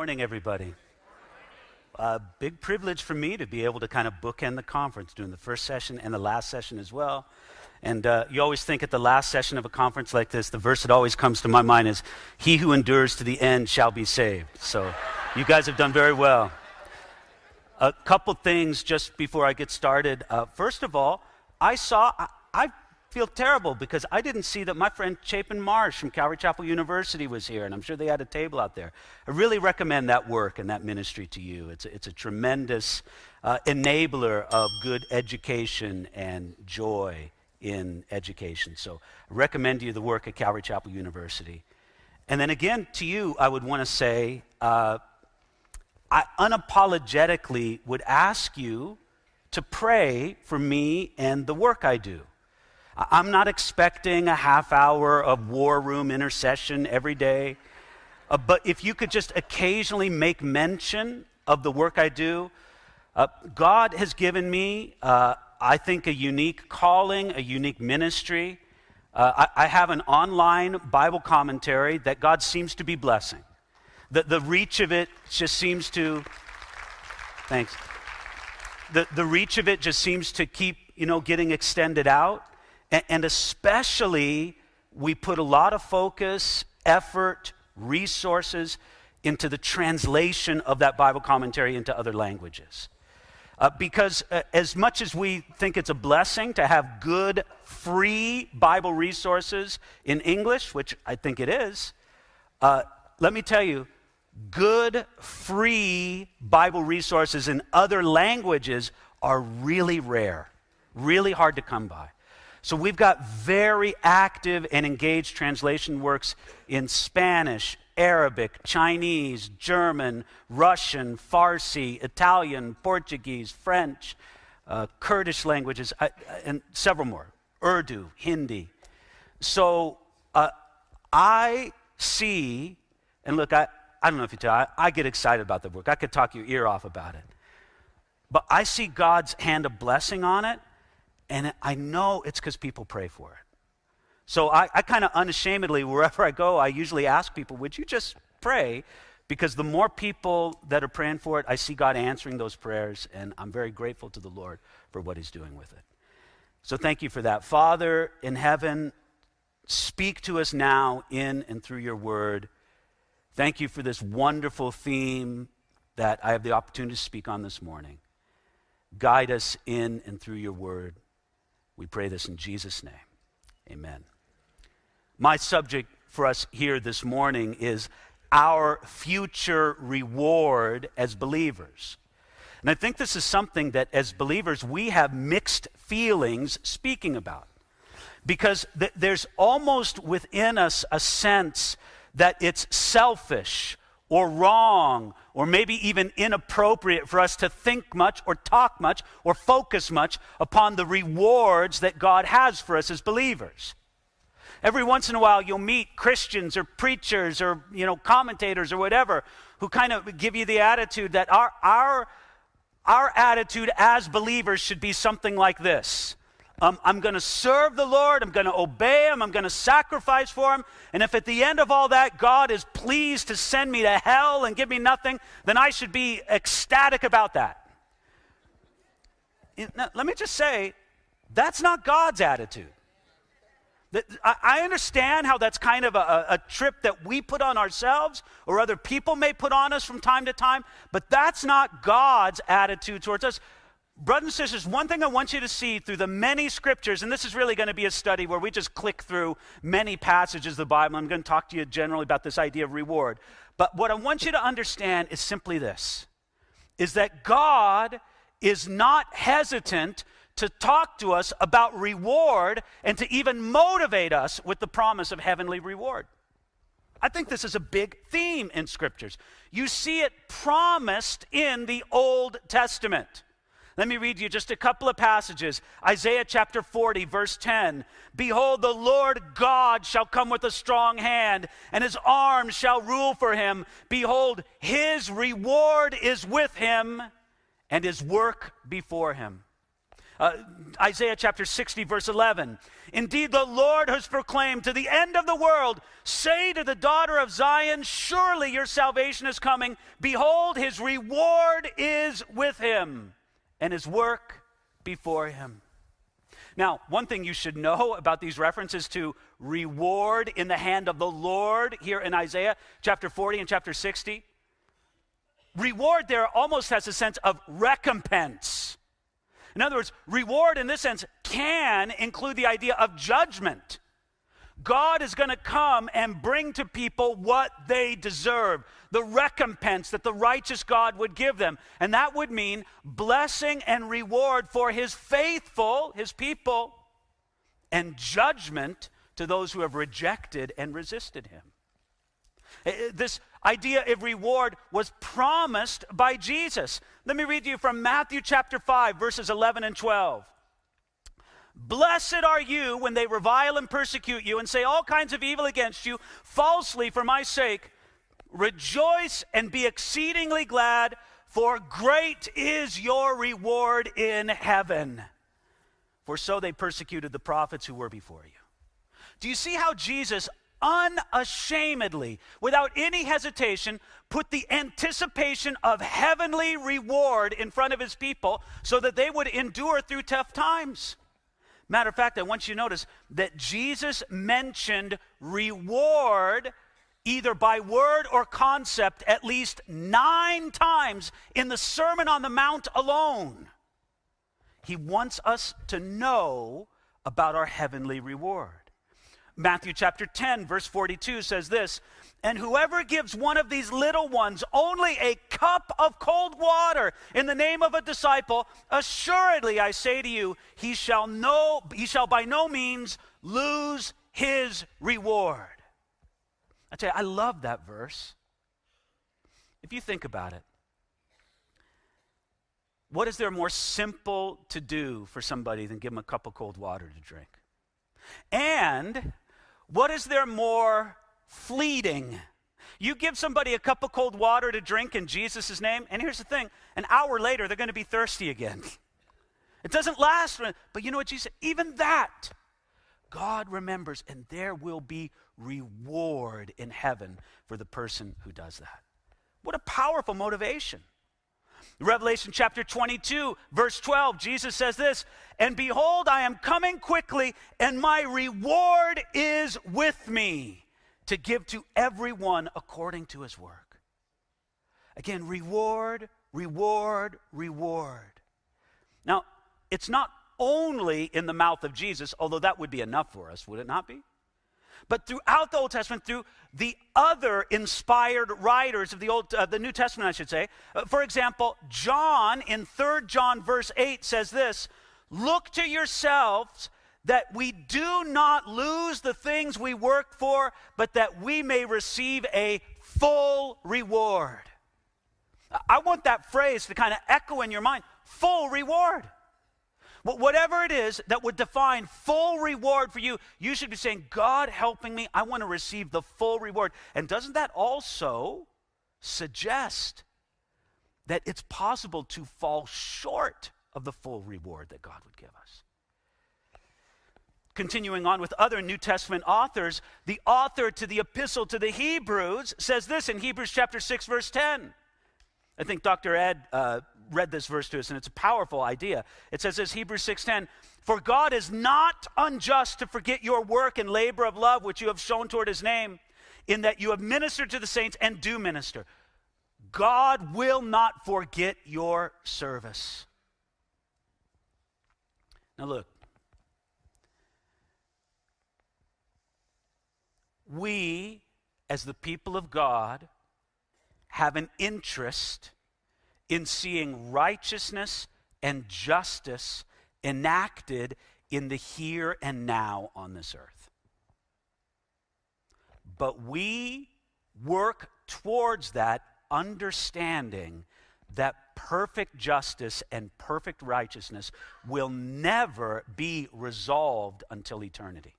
morning, everybody. Big privilege for me to be able to kind of bookend the conference, doing the first session and the last session as well. And you always think at the last session of a conference like this, the verse that always comes to my mind is, "He who endures to the end shall be saved." So you guys have done very well. A couple things just before I get started. First of all, I feel terrible because I didn't see that my friend Chapin Marsh from Calvary Chapel University was here, and I'm sure they had a table out there. I really recommend that work and that ministry to you. It's a tremendous enabler of good education and joy in education. So I recommend to you the work at Calvary Chapel University. And then again, to you, I would want to say, I unapologetically would ask you to pray for me and the work I do. I'm not expecting a half hour of war room intercession every day, but if you could just occasionally make mention of the work I do. God has given me, I think, a unique calling, a unique ministry. I have an online Bible commentary that God seems to be blessing. The reach of it just seems to, thanks. The reach of it just seems to keep, getting extended out. And especially, we put a lot of focus, effort, resources into the translation of that Bible commentary into other languages. Because as much as we think it's a blessing to have good, free Bible resources in English, which I think it is, let me tell you, good, free Bible resources in other languages are really rare, really hard to come by. So we've got very active and engaged translation works in Spanish, Arabic, Chinese, German, Russian, Farsi, Italian, Portuguese, French, Kurdish languages, and several more, Urdu, Hindi. So I see, and look, I don't know if you tell, I get excited about the work. I could talk your ear off about it. But I see God's hand of blessing on it, and I know it's because people pray for it. So I kind of unashamedly, wherever I go, I usually ask people, would you just pray? Because the more people that are praying for it, I see God answering those prayers, and I'm very grateful to the Lord for what he's doing with it. So thank you for that. Father in heaven, speak to us now in and through your word. Thank you for this wonderful theme that I have the opportunity to speak on this morning. Guide us in and through your word. We pray this in Jesus' name. Amen. My subject for us here this morning is our future reward as believers. And I think this is something that as believers we have mixed feelings speaking about. Because there's almost within us a sense that it's selfish or wrong, or maybe even inappropriate for us to think much or talk much or focus much upon the rewards that God has for us as believers. Every once in a while you'll meet Christians or preachers or commentators or whatever who kind of give you the attitude that our attitude as believers should be something like this. I'm going to serve the Lord, I'm going to obey him, I'm going to sacrifice for him, and if at the end of all that God is pleased to send me to hell and give me nothing, then I should be ecstatic about that. Now, let me just say, that's not God's attitude. I understand how that's kind of a trip that we put on ourselves or other people may put on us from time to time, but that's not God's attitude towards us. Brothers and sisters, one thing I want you to see through the many scriptures, and this is really going to be a study where we just click through many passages of the Bible. I'm going to talk to you generally about this idea of reward. But what I want you to understand is simply this, is that God is not hesitant to talk to us about reward and to even motivate us with the promise of heavenly reward. I think this is a big theme in scriptures. You see it promised in the Old Testament. Let me read you just a couple of passages. Isaiah chapter 40, verse 10. Behold, the Lord God shall come with a strong hand, and his arm shall rule for him. Behold, his reward is with him, and his work before him. Isaiah chapter 60, verse 11. Indeed, the Lord has proclaimed to the end of the world, say to the daughter of Zion, surely your salvation is coming. Behold, his reward is with him, and his work before him. Now, one thing you should know about these references to reward in the hand of the Lord here in Isaiah chapter 40 and chapter 60, reward there almost has a sense of recompense. In other words, reward in this sense can include the idea of judgment. God is going to come and bring to people what they deserve, the recompense that the righteous God would give them. And that would mean blessing and reward for his faithful, his people, and judgment to those who have rejected and resisted him. This idea of reward was promised by Jesus. Let me read to you from Matthew chapter 5, verses 11 and 12. Blessed are you when they revile and persecute you and say all kinds of evil against you falsely for my sake. Rejoice and be exceedingly glad, for great is your reward in heaven. For so they persecuted the prophets who were before you. Do you see how Jesus unashamedly, without any hesitation, put the anticipation of heavenly reward in front of his people so that they would endure through tough times? Matter of fact, I want you to notice that Jesus mentioned reward either by word or concept at least 9 times in the Sermon on the Mount alone. He wants us to know about our heavenly reward. Matthew chapter 10, verse 42 says this, and whoever gives one of these little ones only a cup of cold water in the name of a disciple, assuredly I say to you, he shall by no means lose his reward. I tell you, I love that verse. If you think about it, what is there more simple to do for somebody than give them a cup of cold water to drink? And what is there more fleeting? You give somebody a cup of cold water to drink in Jesus' name, and here's the thing, an hour later they're going to be thirsty again. It doesn't last, but you know what Jesus said? Even that, God remembers, and there will be reward in heaven for the person who does that. What a powerful motivation. Revelation chapter 22, verse 12, Jesus says this, and behold, I am coming quickly, and my reward is with me to give to everyone according to his work. Again, reward, reward, reward. Now, it's not only in the mouth of Jesus, although that would be enough for us, would it not be? But throughout the Old Testament, through the other inspired writers of the New Testament, I should say. For example, John in 3 John verse 8 says this, look to yourselves that we do not lose the things we work for, but that we may receive a full reward. I want that phrase to kind of echo in your mind, full reward. Whatever it is that would define full reward for you, you should be saying, God helping me, I want to receive the full reward. And doesn't that also suggest that it's possible to fall short of the full reward that God would give us? Continuing on with other New Testament authors, the author to the epistle to the Hebrews says this in Hebrews chapter 6, verse 10. I think Dr. Ed read this verse to us, and it's a powerful idea. It says this, Hebrews 6:10, for God is not unjust to forget your work and labor of love which you have shown toward his name, in that you have ministered to the saints and do minister. God will not forget your service. Now look, we as the people of God have an interest in seeing righteousness and justice enacted in the here and now on this earth. But we work towards that understanding that perfect justice and perfect righteousness will never be resolved until eternity.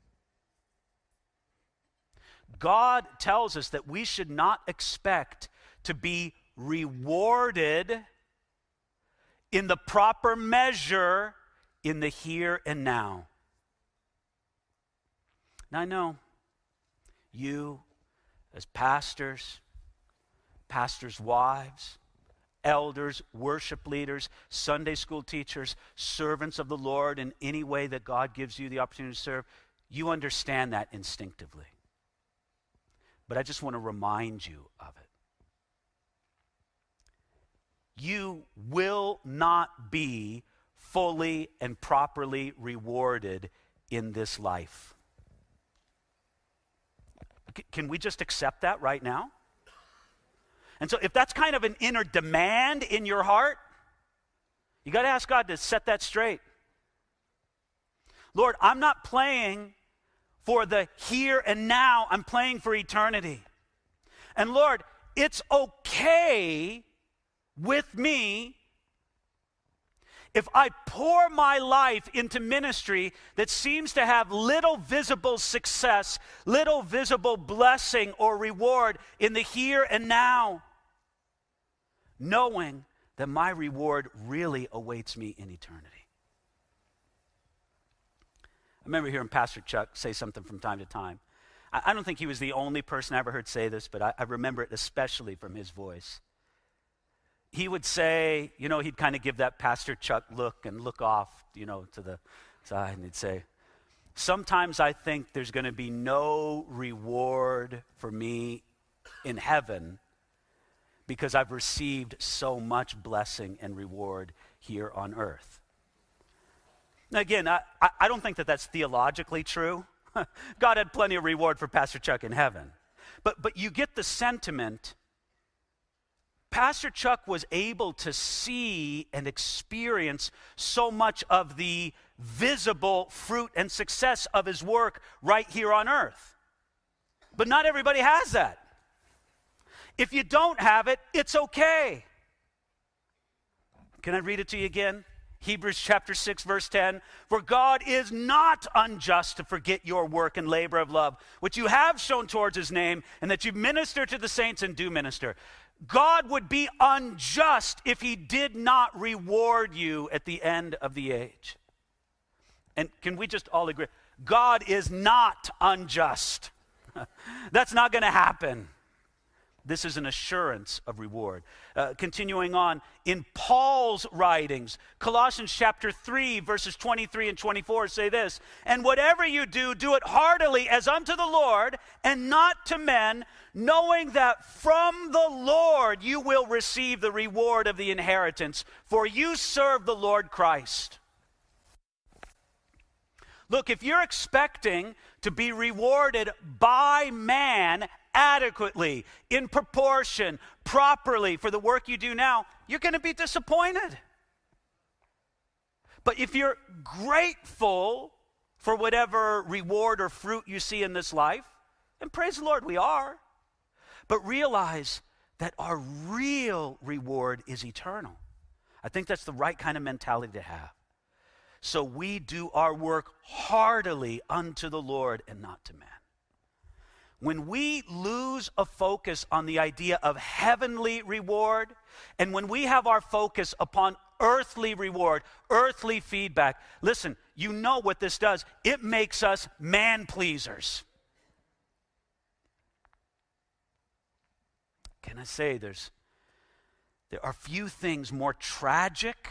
God tells us that we should not expect to be rewarded in the proper measure in the here and now. Now I know you as pastors, pastors' wives, elders, worship leaders, Sunday school teachers, servants of the Lord in any way that God gives you the opportunity to serve, you understand that instinctively. But I just want to remind you of it. You will not be fully and properly rewarded in this life. Can we just accept that right now? And so if that's kind of an inner demand in your heart, you got to ask God to set that straight. Lord, I'm not playing for the here and now. I'm playing for eternity. And Lord, it's okay with me if I pour my life into ministry that seems to have little visible success, little visible blessing or reward in the here and now, knowing that my reward really awaits me in eternity. I remember hearing Pastor Chuck say something from time to time. I don't think he was the only person I ever heard say this, but I remember it especially from his voice. He would say, he'd kind of give that Pastor Chuck look and look off, to the side, and he'd say, sometimes I think there's going to be no reward for me in heaven because I've received so much blessing and reward here on earth. Now again, I don't think that that's theologically true. God had plenty of reward for Pastor Chuck in heaven. But you get the sentiment. Pastor Chuck was able to see and experience so much of the visible fruit and success of his work right here on earth. But not everybody has that. If you don't have it, it's okay. Can I read it to you again? Hebrews chapter 6, verse 10. For God is not unjust to forget your work and labor of love, which you have shown towards his name, and that you minister to the saints and do minister. God would be unjust if he did not reward you at the end of the age. And can we just all agree? God is not unjust. That's not going to happen. This is an assurance of reward. Continuing on, in Paul's writings, Colossians chapter 3, verses 23 and 24 say this, and whatever you do, do it heartily as unto the Lord and not to men, knowing that from the Lord you will receive the reward of the inheritance, for you serve the Lord Christ. Look, if you're expecting to be rewarded by man adequately, in proportion, properly for the work you do now, you're going to be disappointed. But if you're grateful for whatever reward or fruit you see in this life, and praise the Lord, we are, but realize that our real reward is eternal. I think that's the right kind of mentality to have. So we do our work heartily unto the Lord and not to man. When we lose a focus on the idea of heavenly reward, and when we have our focus upon earthly reward, earthly feedback, listen, you know what this does. It makes us man-pleasers. Can I say there are few things more tragic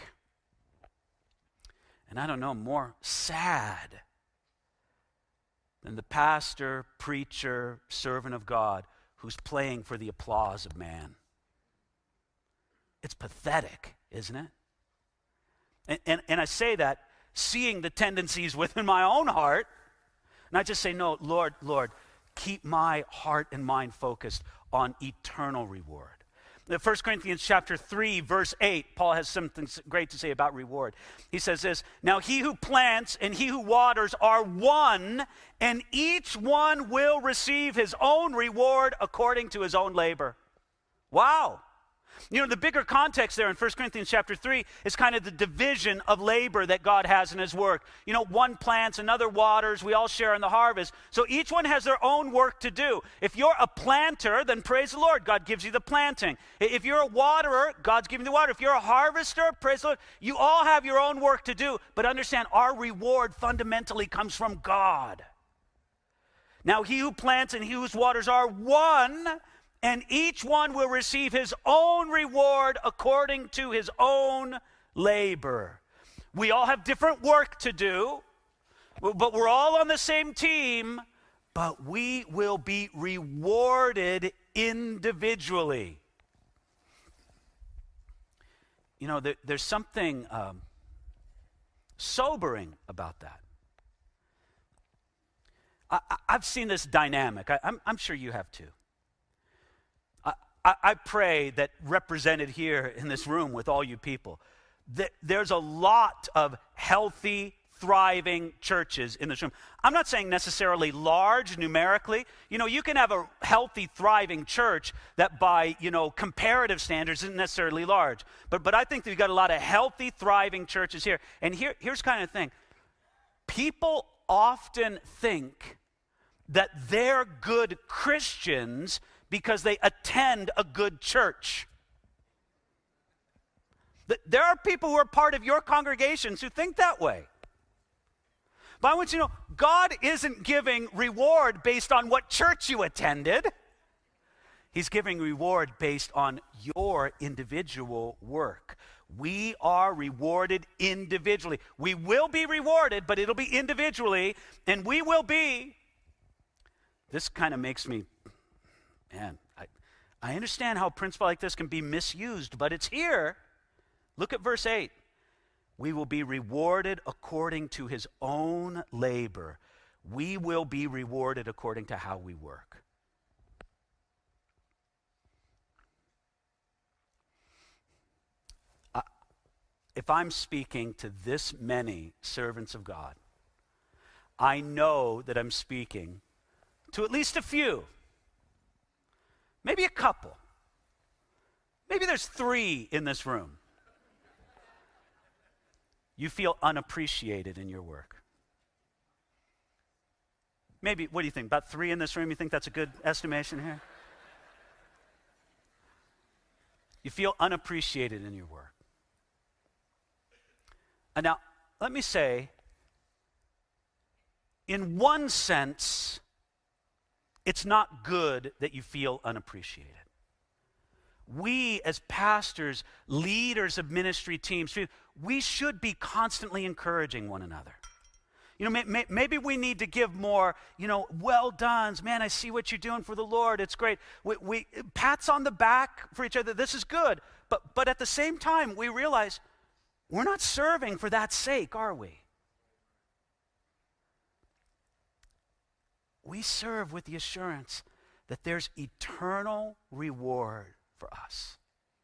and I don't know, more sad than the pastor, preacher, servant of God who's playing for the applause of man. It's pathetic, isn't it? And I say that seeing the tendencies within my own heart, and I just say, no, Lord, keep my heart and mind focused on eternal reward. 1 Corinthians chapter 3, verse 8, Paul has something great to say about reward. He says this, now he who plants and he who waters are one, and each one will receive his own reward according to his own labor. Wow. You know, the bigger context there in 1 Corinthians chapter 3 is kind of the division of labor that God has in his work. You know, one plants, another waters, we all share in the harvest. So each one has their own work to do. If you're a planter, then praise the Lord, God gives you the planting. If you're a waterer, God's giving you the water. If you're a harvester, praise the Lord. You all have your own work to do, but understand our reward fundamentally comes from God. Now he who plants and he who waters are one, and each one will receive his own reward according to his own labor. We all have different work to do, but we're all on the same team, but we will be rewarded individually. You know, there's something sobering about that. I've seen this dynamic. I'm sure you have too. I pray that represented here in this room with all you people, that there's a lot of healthy, thriving churches in this room. I'm not saying necessarily large numerically. You know, you can have a healthy, thriving church that by, you know, comparative standards isn't necessarily large. But I think that we've got a lot of healthy, thriving churches here. And here's kind of the thing. People often think that they're good Christians because they attend a good church. There are people who are part of your congregations who think that way. But I want you to know, God isn't giving reward based on what church you attended. He's giving reward based on your individual work. We are rewarded individually. We will be rewarded, but it'll be individually, and we will be. This kind of makes me, man, I understand how a principle like this can be misused, but it's here. Look at verse 8. We will be rewarded according to his own labor. We will be rewarded according to how we work. If I'm speaking to this many servants of God, I know that I'm speaking to at least a few, maybe a couple. Maybe there's 3 in this room. You feel unappreciated in your work. Maybe, what do you think, about 3 in this room? You think that's a good estimation here? You feel unappreciated in your work. And now, let me say, in one sense, it's not good that you feel unappreciated. We as pastors, leaders of ministry teams, we should be constantly encouraging one another. You know, maybe we need to give more, you know, well done. Man, I see what you're doing for the Lord. It's great. We pats on the back for each other. This is good. But at the same time, we realize we're not serving for that sake, are we? We serve with the assurance that there's eternal reward for us.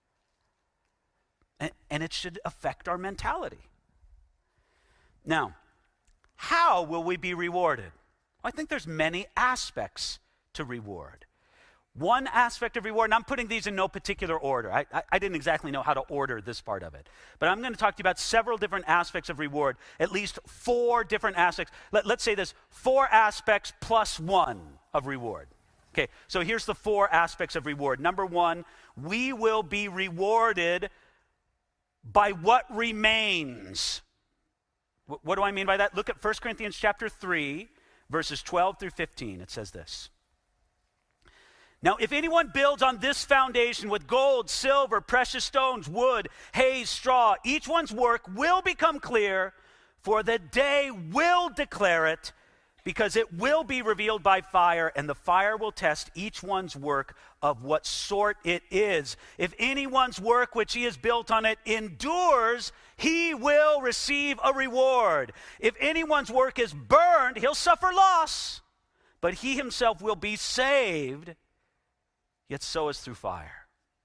And it should affect our mentality. Now, how will we be rewarded? I think there's many aspects to reward. One aspect of reward, and I'm putting these in no particular order. I didn't exactly know how to order this part of it. But I'm going to talk to you about several different aspects of reward, at least 4 different aspects. Let's say this, 4 aspects plus 1 of reward. Okay, so here's the 4 aspects of reward. Number 1, we will be rewarded by what remains. What do I mean by that? Look at 1 Corinthians chapter 3, verses 12 through 15. It says this. Now, if anyone builds on this foundation with gold, silver, precious stones, wood, hay, straw, each one's work will become clear, for the day will declare it, because it will be revealed by fire, and the fire will test each one's work of what sort it is. If anyone's work which he has built on it endures, he will receive a reward. If anyone's work is burned, he'll suffer loss, but he himself will be saved, yet so is through fire.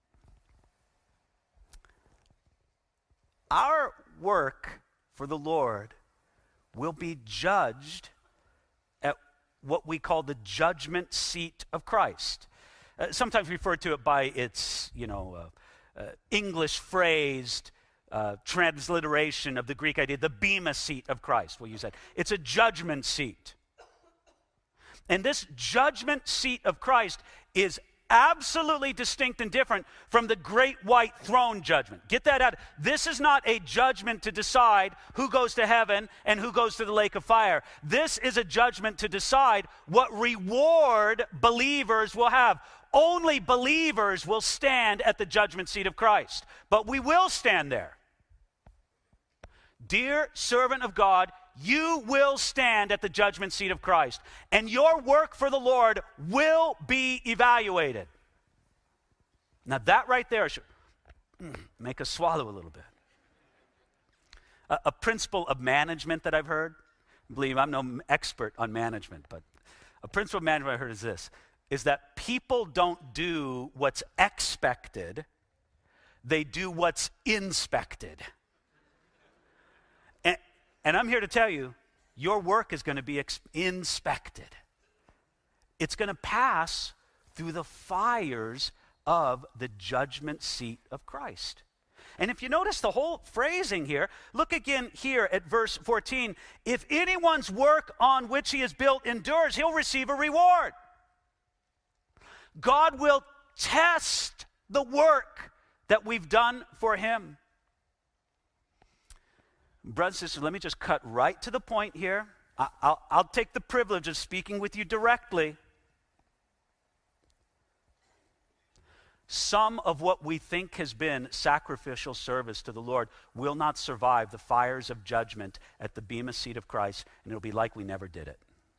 Our work for the Lord will be judged at what we call the judgment seat of Christ. Sometimes referred to it by its, English phrased transliteration of the Greek idea, the bema seat of Christ. We'll use that. It's a judgment seat. And this judgment seat of Christ is absolutely distinct and different from the great white throne judgment. Get that out. This is not a judgment to decide who goes to heaven and who goes to the lake of fire. This is a judgment to decide what reward believers will have. Only believers will stand at the judgment seat of Christ, but we will stand there. Dear servant of God, you will stand at the judgment seat of Christ, and your work for the Lord will be evaluated. Now that right there should make us swallow a little bit. A principle of management that I've heard, believe I'm no expert on management, but a principle of management I heard is this, is that people don't do what's expected, they do what's inspected. And I'm here to tell you, your work is going to be inspected. It's going to pass through the fires of the judgment seat of Christ. And if you notice the whole phrasing here, look again here at verse 14. If anyone's work on which he is built endures, he'll receive a reward. God will test the work that we've done for him. Brothers and sisters, let me just cut right to the point here. I'll take the privilege of speaking with you directly. Some of what we think has been sacrificial service to the Lord will not survive the fires of judgment at the bema seat of Christ, and it'll be like we never did it.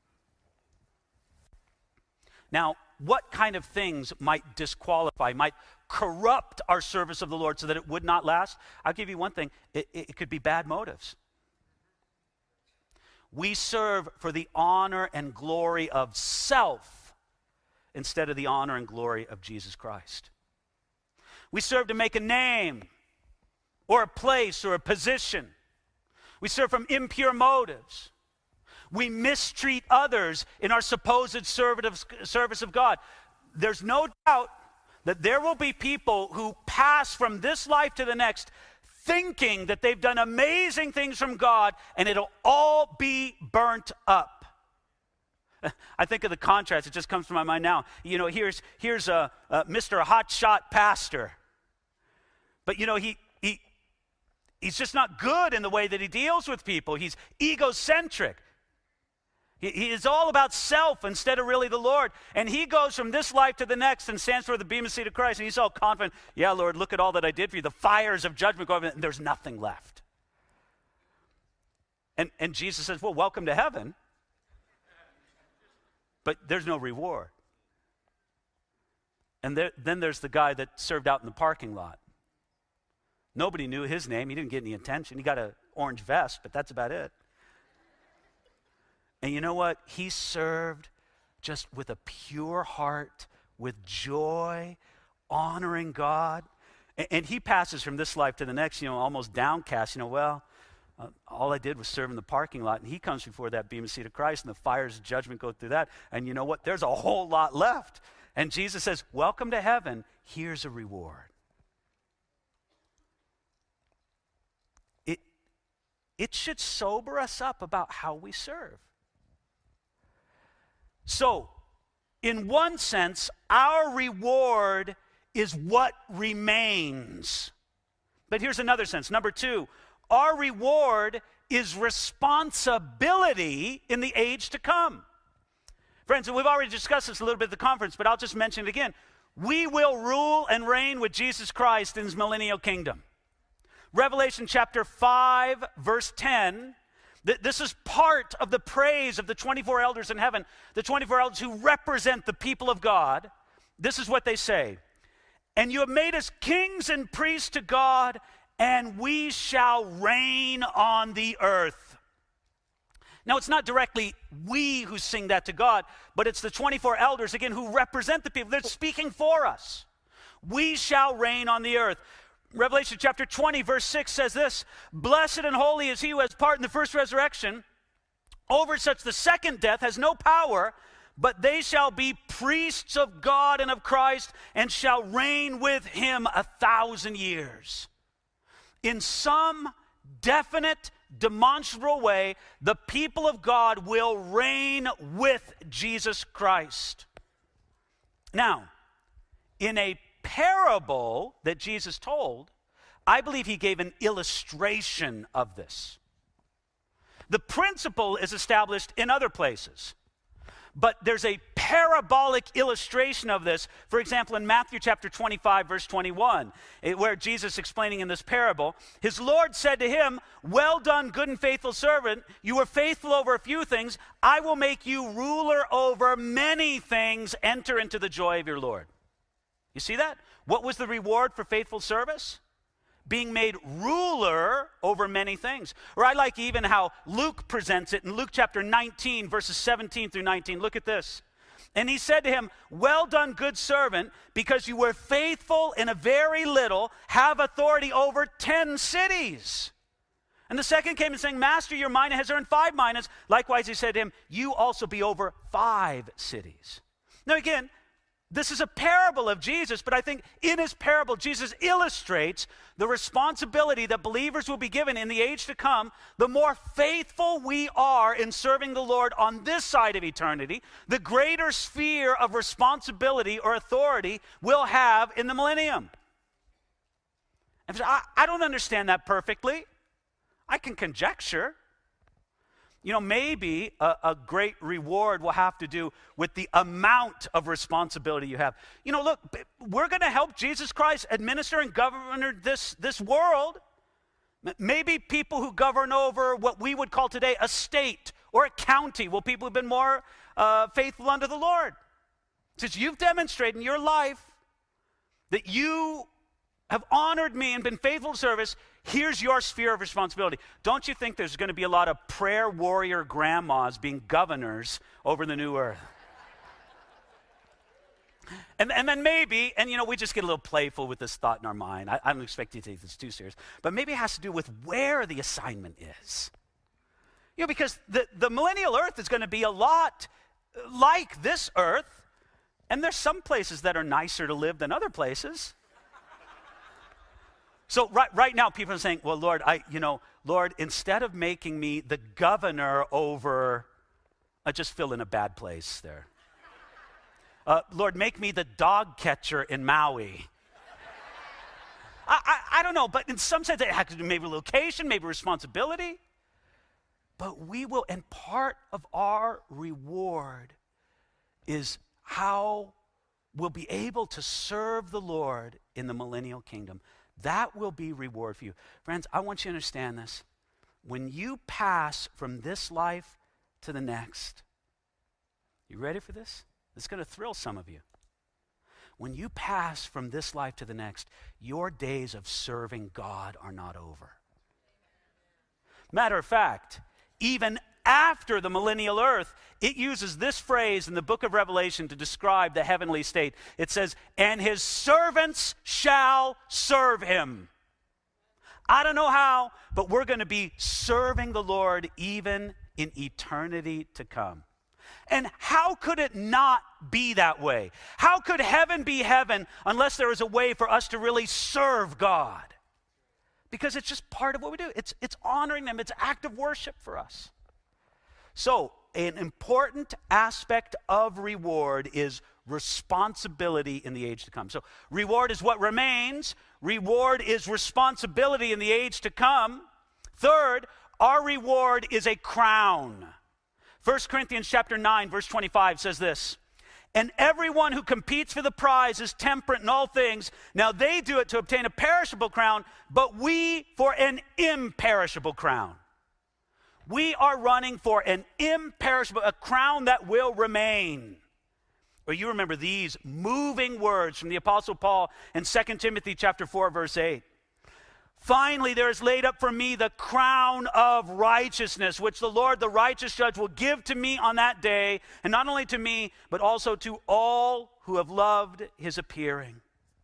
Now, what kind of things might disqualify, might corrupt our service of the Lord so that it would not last? I'll give you one thing. It could be bad motives. We serve for the honor and glory of self instead of the honor and glory of Jesus Christ. We serve to make a name or a place or a position. We serve from impure motives. We mistreat others in our supposed service of God. There's no doubt that there will be people who pass from this life to the next thinking that they've done amazing things from God, and it'll all be burnt up. I think of the contrast. It just comes to my mind now. You know, here's a Mr. Hotshot pastor. But, you know, he's just not good in the way that he deals with people. He's egocentric. He is all about self instead of really the Lord. And he goes from this life to the next and stands for the bema seat of Christ. And he's all confident, yeah, Lord, look at all that I did for you. The fires of judgment go over, and there's nothing left. And Jesus says, well, welcome to heaven. But there's no reward. And then there's the guy that served out in the parking lot. Nobody knew his name. He didn't get any attention. He got an orange vest, but that's about it. And you know what? He served just with a pure heart, with joy, honoring God. And he passes from this life to the next, you know, almost downcast. You know, well, all I did was serve in the parking lot. And he comes before that bema seat of Christ, and the fires of judgment go through that. And you know what? There's a whole lot left. And Jesus says, welcome to heaven. Here's a reward. It should sober us up about how we serve. So, in one sense, our reward is what remains. But here's another sense. Number two, our reward is responsibility in the age to come. Friends, we've already discussed this a little bit at the conference, but I'll just mention it again. We will rule and reign with Jesus Christ in his millennial kingdom. Revelation chapter 5, verse 10, this is part of the praise of the 24 elders in heaven, the 24 elders who represent the people of God. This is what they say. And you have made us kings and priests to God, and we shall reign on the earth. Now, it's not directly we who sing that to God, but it's the 24 elders, again, who represent the people. They're speaking for us. We shall reign on the earth. Revelation chapter 20, verse 6 says this, blessed and holy is he who has part in the first resurrection. Over such the second death has no power, but they shall be priests of God and of Christ, and shall reign with him 1,000 years. In some definite, demonstrable way, the people of God will reign with Jesus Christ. Now, in a parable that Jesus told, I believe he gave an illustration of this. The principle is established in other places, but there's a parabolic illustration of this. For example, in Matthew chapter 25, verse 21, where Jesus explaining in this parable, his Lord said to him, "Well done, good and faithful servant. You were faithful over a few things. I will make you ruler over many things. Enter into the joy of your Lord." You see that? What was the reward for faithful service? Being made ruler over many things. Or I like even how Luke presents it in Luke chapter 19, verses 17 through 19. Look at this. And he said to him, "Well done, good servant, because you were faithful in a very little, have authority over 10 cities. And the second came and saying, Master, your mina has earned 5 minas. Likewise, he said to him, you also be over 5 cities. Now again, this is a parable of Jesus, but I think in his parable, Jesus illustrates the responsibility that believers will be given in the age to come. The more faithful we are in serving the Lord on this side of eternity, the greater sphere of responsibility or authority we'll have in the millennium. And I don't understand that perfectly. I can conjecture. You know, maybe a great reward will have to do with the amount of responsibility you have. You know, look, we're going to help Jesus Christ administer and govern this world. Maybe people who govern over what we would call today a state or a county will people who've been more faithful unto the Lord. Since you've demonstrated in your life that you have honored me and been faithful to service, here's your sphere of responsibility. Don't you think there's going to be a lot of prayer warrior grandmas being governors over the new earth? And then maybe, and you know, we just get a little playful with this thought in our mind. I don't expect you to take this too serious, but maybe it has to do with where the assignment is. You know, because the millennial earth is going to be a lot like this earth, and there's some places that are nicer to live than other places. So right now, people are saying, well, Lord, Lord, instead of making me the governor over, I just fill in a bad place there. Lord, make me the dog catcher in Maui. I don't know, but in some sense, it has to do maybe location, maybe responsibility. But we will, and part of our reward is how we'll be able to serve the Lord in the millennial kingdom. That will be reward for you. Friends, I want you to understand this. When you pass from this life to the next, you ready for this? It's going to thrill some of you. When you pass from this life to the next, your days of serving God are not over. Matter of fact, even after the millennial earth, it uses this phrase in the book of Revelation to describe the heavenly state. It says, and his servants shall serve him. I don't know how, but we're going to be serving the Lord even in eternity to come. And how could it not be that way? How could heaven be heaven unless there is a way for us to really serve God? Because it's just part of what we do. It's honoring them. It's act of worship for us. So, an important aspect of reward is responsibility in the age to come. So, reward is what remains. Reward is responsibility in the age to come. Third, our reward is a crown. 1 Corinthians chapter 9, verse 25 says this, and everyone who competes for the prize is temperate in all things. Now they do it to obtain a perishable crown, but we for an imperishable crown. We are running for an imperishable, a crown that will remain. Or you remember these moving words from the Apostle Paul in 2 Timothy chapter 4, verse 8. Finally, there is laid up for me the crown of righteousness, which the Lord, the righteous judge, will give to me on that day, and not only to me, but also to all who have loved his appearing.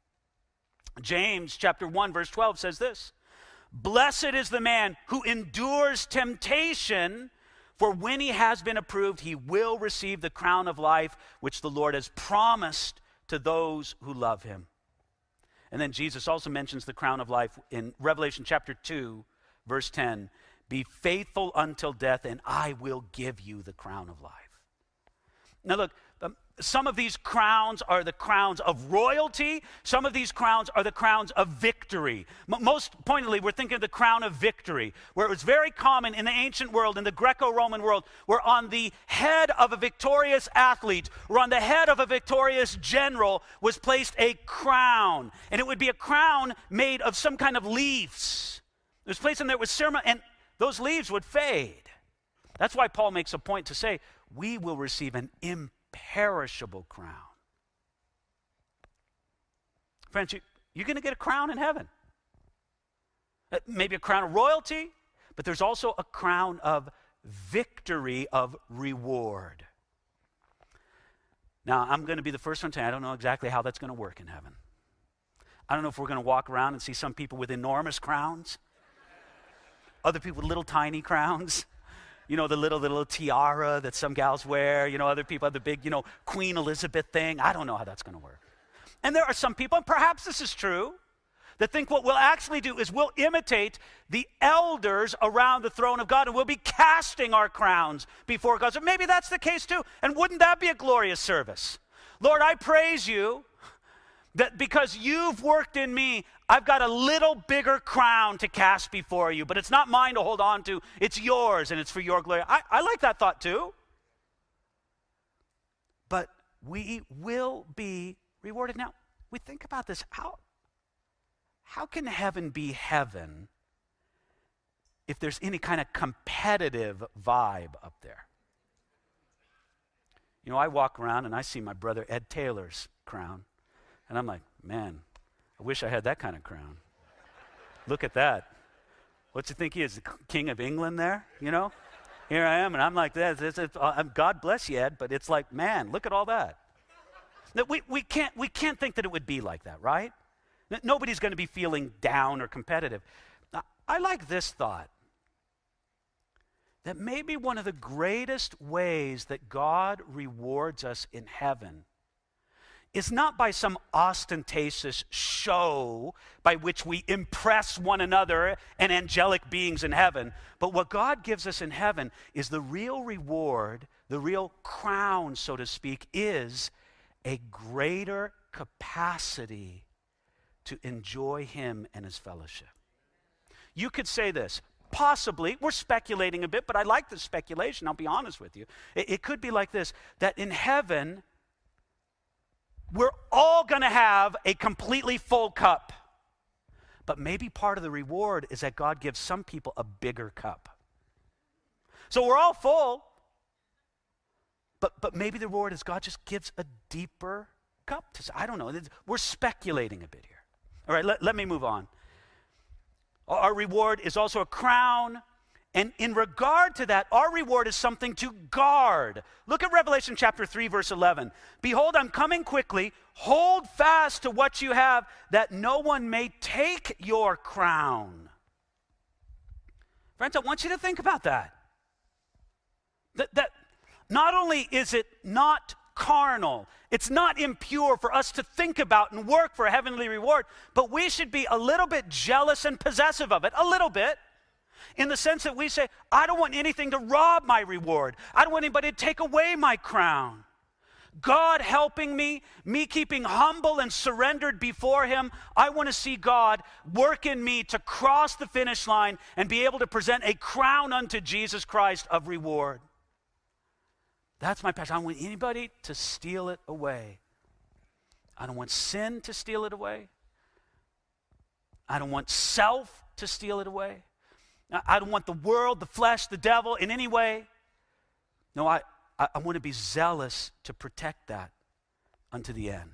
James chapter 1, verse 12 says this, blessed is the man who endures temptation, For when he has been approved, he will receive the crown of life, which the Lord has promised to those who love him. And then Jesus also mentions the crown of life in Revelation chapter 2, verse 10. Be faithful until death, and I will give you the crown of life. Now look, some of these crowns are the crowns of royalty. Some of these crowns are the crowns of victory. Most pointedly, we're thinking of the crown of victory, where it was very common in the ancient world, in the Greco-Roman world, where on the head of a victorious athlete or on the head of a victorious general was placed a crown. And it would be a crown made of some kind of leaves. It was placed in there with ceremony, and those leaves would fade. That's why Paul makes a point to say, we will receive an imperishable crown. Friends, you're going to get a crown in heaven. Maybe a crown of royalty, but there's also a crown of victory, of reward. Now, I'm going to be the first one to say, I don't know exactly how that's going to work in heaven. I don't know if we're going to walk around and see some people with enormous crowns, other people with little tiny crowns. You know, the little tiara that some gals wear. You know, other people have the big, Queen Elizabeth thing. I don't know how that's going to work. And there are some people, and perhaps this is true, that think what we'll actually do is we'll imitate the elders around the throne of God, and we'll be casting our crowns before God. So maybe that's the case too. And wouldn't that be a glorious service? Lord, I praise you that because you've worked in me, I've got a little bigger crown to cast before you, but it's not mine to hold on to. It's yours, and it's for your glory. I like that thought too. But we will be rewarded. Now, we think about this. How can heaven be heaven if there's any kind of competitive vibe up there? You know, I walk around and I see my brother Ed Taylor's crown, and I'm like, man, I wish I had that kind of crown. Look at that. What you think he is, the King of England there? You know? Here I am, and I'm like, God bless you, Ed, but it's like, man, look at all that. We can't think that it would be like that, right? Nobody's going to be feeling down or competitive. Now, I like this thought, that maybe one of the greatest ways that God rewards us in heaven is not by some ostentatious show by which we impress one another and angelic beings in heaven, but what God gives us in heaven is the real reward, the real crown, so to speak, is a greater capacity to enjoy him and his fellowship. You could say this, possibly, we're speculating a bit, but I like the speculation, I'll be honest with you. It could be like this, that in heaven, we're all going to have a completely full cup. But maybe part of the reward is that God gives some people a bigger cup. So we're all full, but maybe the reward is God just gives a deeper cup. I don't know. We're speculating a bit here. All right, let me move on. Our reward is also a crown. And in regard to that, our reward is something to guard. Look at Revelation chapter 3, verse 11. Behold, I'm coming quickly. Hold fast to what you have, that no one may take your crown. Friends, I want you to think about that. That not only is it not carnal, it's not impure for us to think about and work for a heavenly reward, but we should be a little bit jealous and possessive of it, a little bit. In the sense that we say, I don't want anything to rob my reward. I don't want anybody to take away my crown. God helping me keeping humble and surrendered before him, I want to see God work in me to cross the finish line and be able to present a crown unto Jesus Christ of reward. That's my passion. I don't want anybody to steal it away. I don't want sin to steal it away. I don't want self to steal it away. I don't want the world, the flesh, the devil in any way. No, I want to be zealous to protect that unto the end.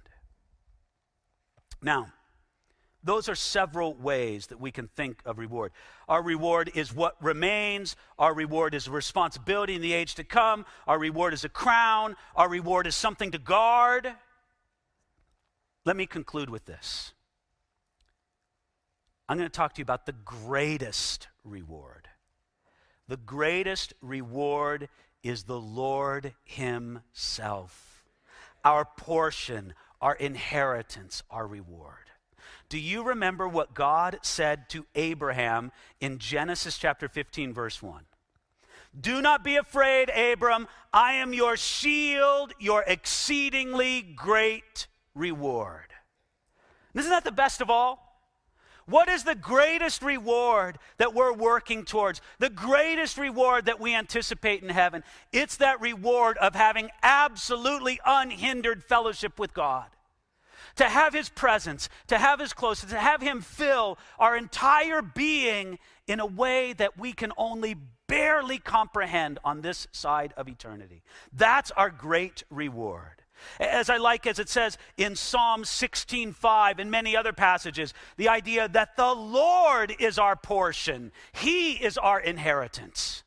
Now, those are several ways that we can think of reward. Our reward is what remains. Our reward is a responsibility in the age to come. Our reward is a crown. Our reward is something to guard. Let me conclude with this. I'm going to talk to you about the greatest reward. The greatest reward is the Lord himself. Our portion, our inheritance, our reward. Do you remember what God said to Abraham in Genesis chapter 15, verse 1? Do not be afraid, Abram. I am your shield, your exceedingly great reward. Isn't that the best of all? What is the greatest reward that we're working towards? The greatest reward that we anticipate in heaven. It's that reward of having absolutely unhindered fellowship with God. To have his presence, to have his closeness, to have him fill our entire being in a way that we can only barely comprehend on this side of eternity. That's our great reward. As it says in Psalm 16:5 and many other passages, the idea that the Lord is our portion. He is our inheritance.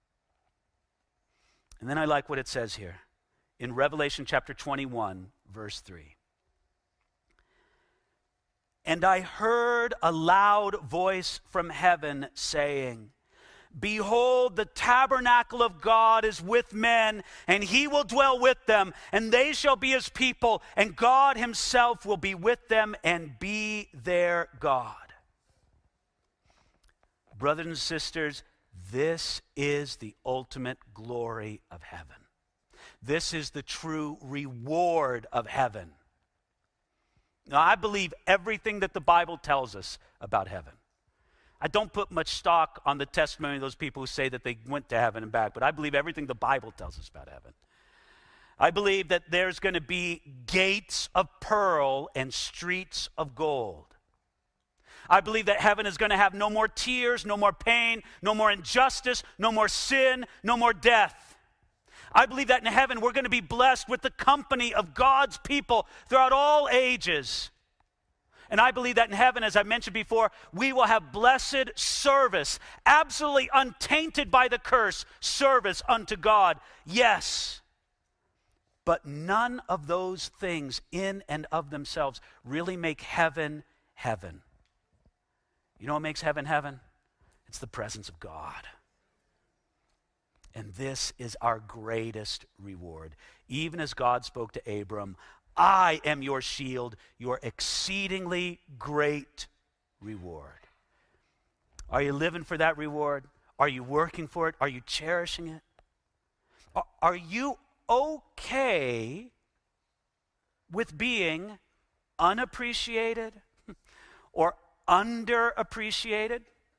And then I like what it says here in Revelation chapter 21, verse 3. And I heard a loud voice from heaven saying, Behold, the tabernacle of God is with men, and he will dwell with them, and they shall be his people, and God himself will be with them and be their God. Brothers and sisters, this is the ultimate glory of heaven. This is the true reward of heaven. Now, I believe everything that the Bible tells us about heaven. I don't put much stock on the testimony of those people who say that they went to heaven and back, but I believe everything the Bible tells us about heaven. I believe that there's going to be gates of pearl and streets of gold. I believe that heaven is going to have no more tears, no more pain, no more injustice, no more sin, no more death. I believe that in heaven we're going to be blessed with the company of God's people throughout all ages. And I believe that in heaven, as I mentioned before, we will have blessed service, absolutely untainted by the curse, service unto God. Yes. But none of those things in and of themselves really make heaven heaven. You know what makes heaven heaven? It's the presence of God. And this is our greatest reward. Even as God spoke to Abram, I am your shield, your exceedingly great reward. Are you living for that reward? Are you working for it? Are you cherishing it? Are you okay with being unappreciated or underappreciated?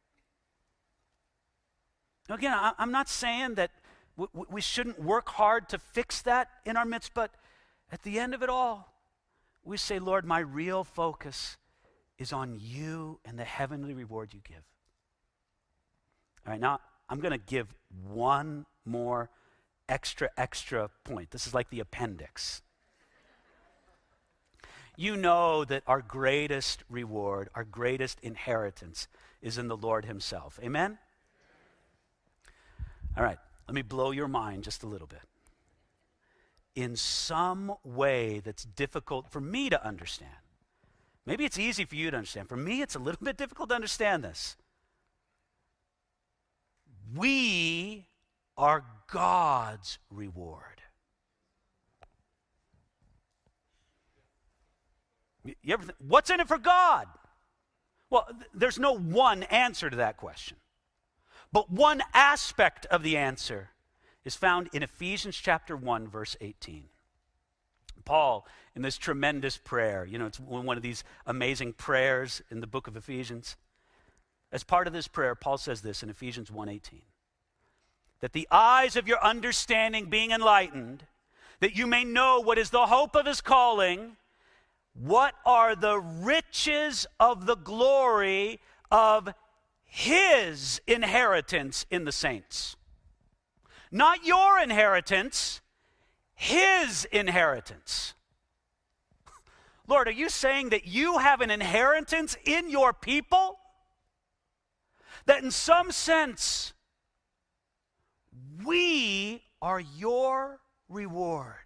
Again, I'm not saying that we shouldn't work hard to fix that in our midst, but at the end of it all, we say, Lord, my real focus is on you and the heavenly reward you give. All right, now I'm going to give one more extra point. This is like the appendix. You know that our greatest reward, our greatest inheritance is in the Lord himself. Amen? All right, let me blow your mind just a little bit. In some way that's difficult for me to understand. Maybe it's easy for you to understand. For me, it's a little bit difficult to understand this. We are God's reward. You ever think, what's in it for God? Well, there's no one answer to that question. But one aspect of the answer is found in Ephesians chapter 1, verse 18. Paul, in this tremendous prayer, it's one of these amazing prayers in the book of Ephesians. As part of this prayer, Paul says this in Ephesians 1:18, that the eyes of your understanding being enlightened, that you may know what is the hope of his calling, what are the riches of the glory of his inheritance in the saints. Not your inheritance, his inheritance. Lord, are you saying that you have an inheritance in your people? That in some sense, we are your reward.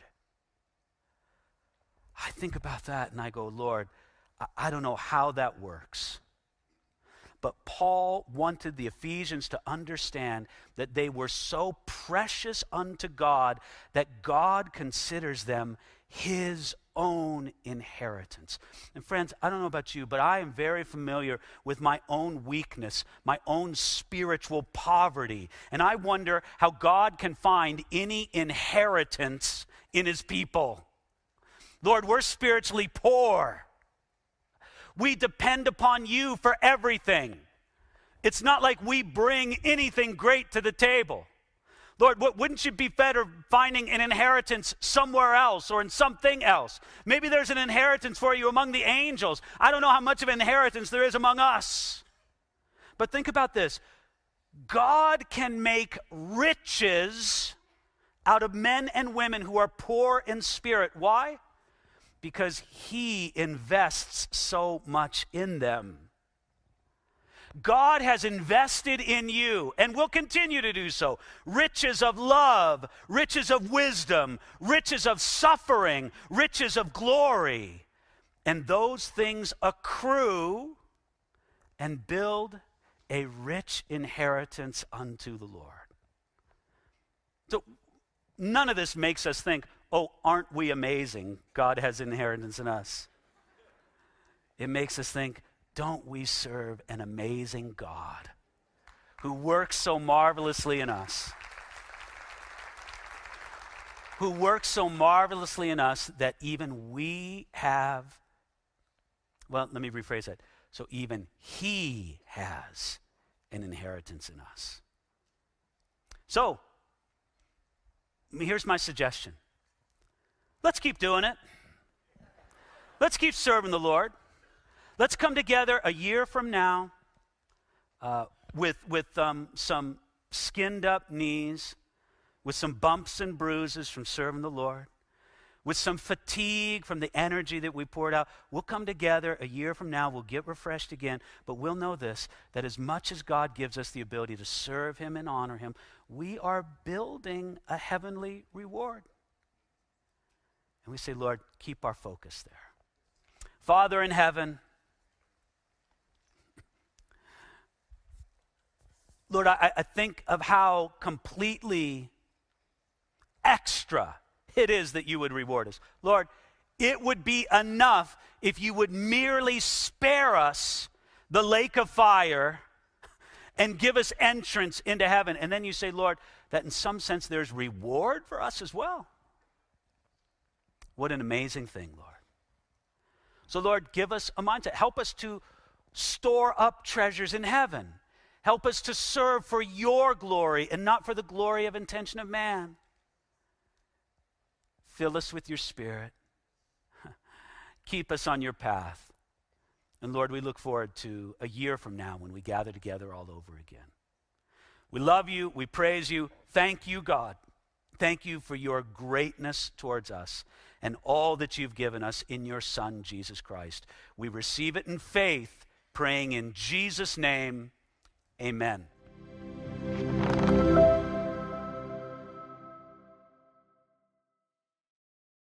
I think about that and I go, Lord, I don't know how that works. But Paul wanted the Ephesians to understand that they were so precious unto God that God considers them his own inheritance. And friends, I don't know about you, but I am very familiar with my own weakness, my own spiritual poverty. And I wonder how God can find any inheritance in his people. Lord, we're spiritually poor. We depend upon you for everything. It's not like we bring anything great to the table. Lord, wouldn't you be better finding an inheritance somewhere else or in something else? Maybe there's an inheritance for you among the angels. I don't know how much of an inheritance there is among us. But think about this. God can make riches out of men and women who are poor in spirit. Why? Because he invests so much in them. God has invested in you and will continue to do so. Riches of love, riches of wisdom, riches of suffering, riches of glory. And those things accrue and build a rich inheritance unto the Lord. So none of this makes us think, oh, aren't we amazing? God has inheritance in us. It makes us think, don't we serve an amazing God who works so marvelously in us? Who works so marvelously in us that even we have, well, let me rephrase that. So even he has an inheritance in us. So, here's my suggestion. Let's keep doing it. Let's keep serving the Lord. Let's come together a year from now with some skinned up knees, with some bumps and bruises from serving the Lord, with some fatigue from the energy that we poured out. We'll come together a year from now. We'll get refreshed again. But we'll know this, that as much as God gives us the ability to serve him and honor him, we are building a heavenly reward. And we say, Lord, keep our focus there. Father in heaven, Lord, I think of how completely extra it is that you would reward us. Lord, it would be enough if you would merely spare us the lake of fire and give us entrance into heaven. And then you say, Lord, that in some sense there's reward for us as well. What an amazing thing, Lord. So, Lord, give us a mindset. Help us to store up treasures in heaven. Help us to serve for your glory and not for the glory of intention of man. Fill us with your Spirit. Keep us on your path. And Lord, we look forward to a year from now when we gather together all over again. We love you. We praise you. Thank you, God. Thank you for your greatness towards us and all that you've given us in your Son, Jesus Christ. We receive it in faith, praying in Jesus' name. Amen.